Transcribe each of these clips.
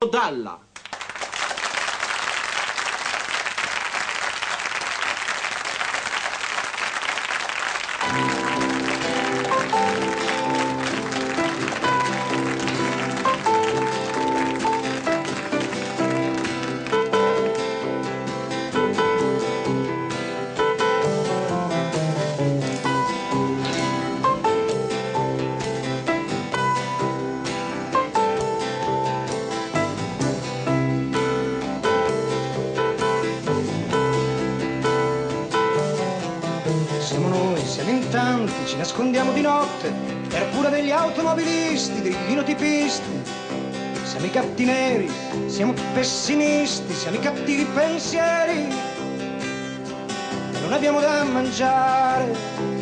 Dalla. Ci nascondiamo di notte per pura degli automobilisti, dei linotipisti. Siamo i gatti neri, siamo pessimisti, siamo i cattivi pensieri e non abbiamo da mangiare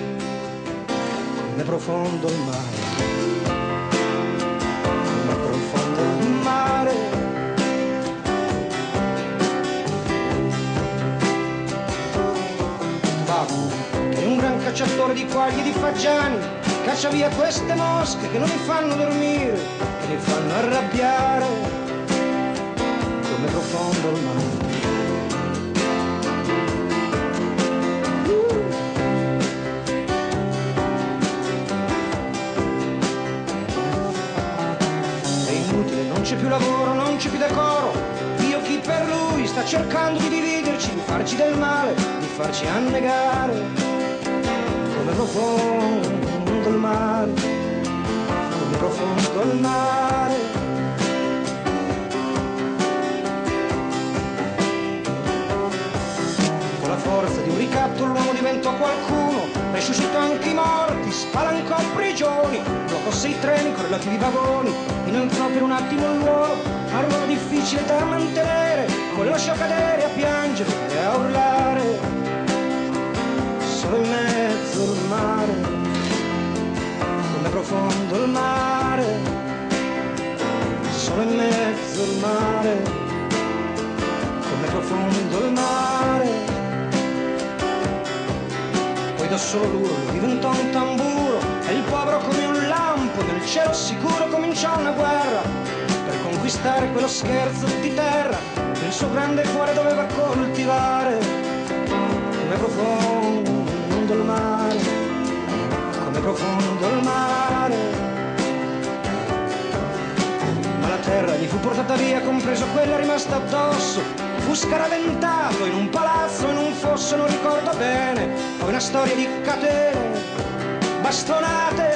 come profondo il mare, come profondo il mare. Baku, che è un gran cacciatore di quaglie e di fagiani, caccia via queste mosche che non mi fanno dormire, che mi fanno arrabbiare come profondo il mare. È inutile, non c'è più lavoro, non c'è più decoro. Dio chi per lui sta cercando di dividerci, di farci del male, di farci annegare come profondo il mare, come profondo il mare. Con la forza di un ricatto l'uomo diventò qualcuno, resuscitò anche i morti, spalancò prigioni, bloccò 6 treni con relativi vagoni, inoltrò per un attimo il ruolo, a un ruolo difficile da mantenere, poi lo lasciò cadere a piangere e a urlare solo in mezzo al mare, come profondo il mare, solo in mezzo al mare, come profondo il mare. Poi da solo l'urlo diventò un tamburo e il povero come un lampo nel cielo sicuro cominciò una guerra per conquistare quello scherzo di terra che il suo grande cuore doveva coltivare come profondo il mare, come profondo il mare. Ma la terra gli fu portata via, compreso quella rimasta addosso. Fu scaraventato in un palazzo, in un fosso, non ricordo bene. Poi una storia di catene, bastonate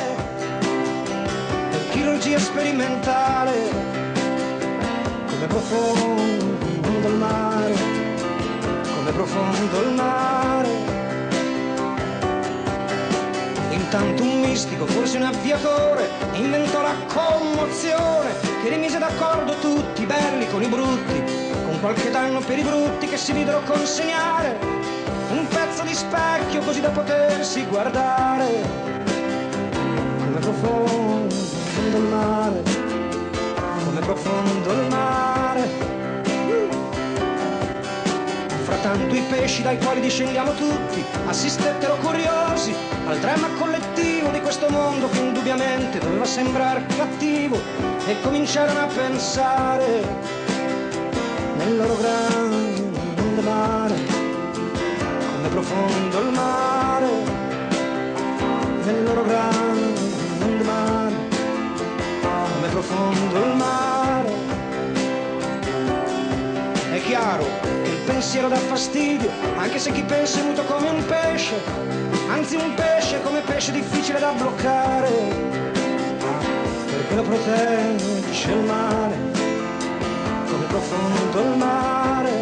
e chirurgia sperimentale, come profondo il mare, come profondo il mare. Intanto un mistico, forse un avviatore, inventò la commozione che rimise d'accordo tutti i belli con i brutti, con qualche danno per i brutti che si videro consegnare un pezzo di specchio così da potersi guardare come profondo il mare, come profondo il mare. Frattanto i pesci dai quali discendiamo tutti assistettero curiosi al dramma collettivo di questo mondo che indubbiamente doveva sembrare cattivo e cominciarono a pensare nel loro grande mare, come profondo il mare, nel loro grande mare, come profondo il mare. È chiaro che il pensiero dà fastidio, anche se chi pensa è muto come un pesce, anzi un pesce come pesce difficile da bloccare, perché lo protegge il mare, come profondo il mare.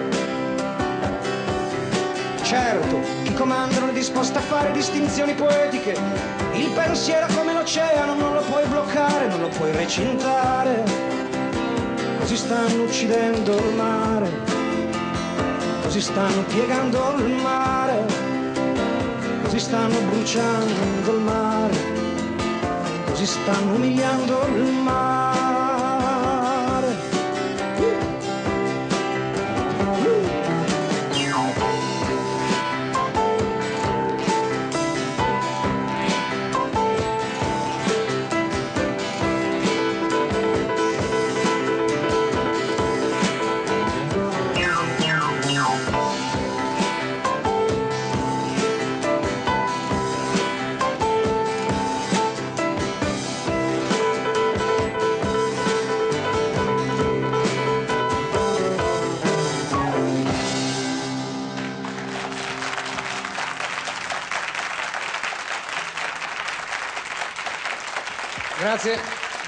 Certo, chi comanda non è disposto a fare distinzioni poetiche, il pensiero come l'oceano non lo puoi bloccare, non lo puoi recintare. Così stanno uccidendo il mare, così stanno piegando il mare, così stanno bruciando il mare, così stanno umiliando il mare. Grazie.